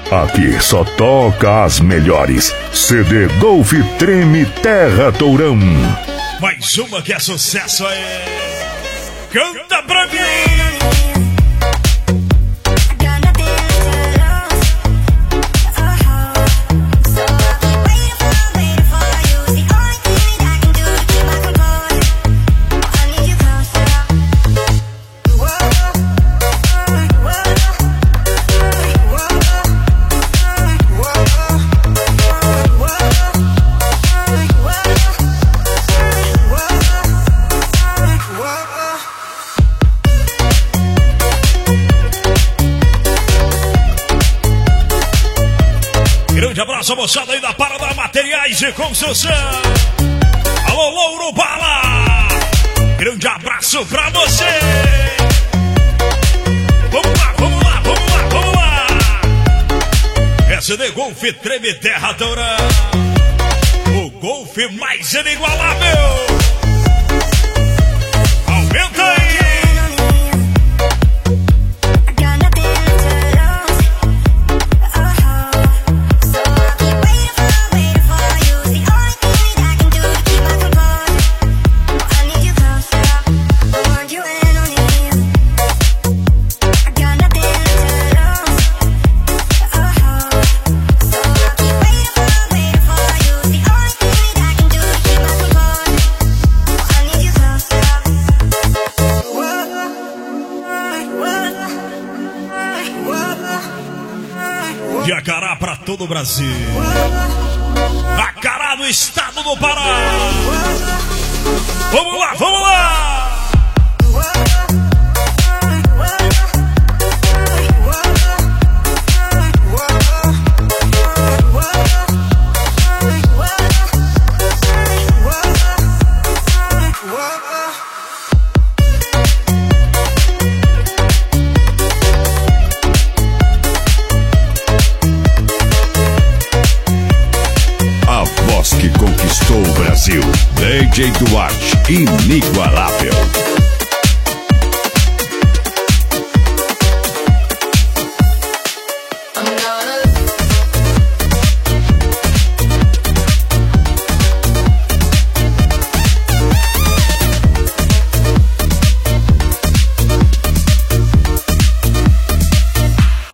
Aqui só toca as melhores. CD Golf Treme Terra Tourão. Mais uma que é sucesso aí. Canta pra mim. Grande abraço, moçada aí da Parada Materiais de Construção. Alô, Louro Bala. Grande abraço pra você. Vamos lá, vamos lá, vamos lá, vamos lá. SD Golf Treme Terra Tourão. O Golf mais inigualável. Aumenta aí. Acará pra todo o Brasil. Acará no estado do Pará. Vamos lá, vamos lá. Que conquistou o Brasil. DJ Duarte, inigualável.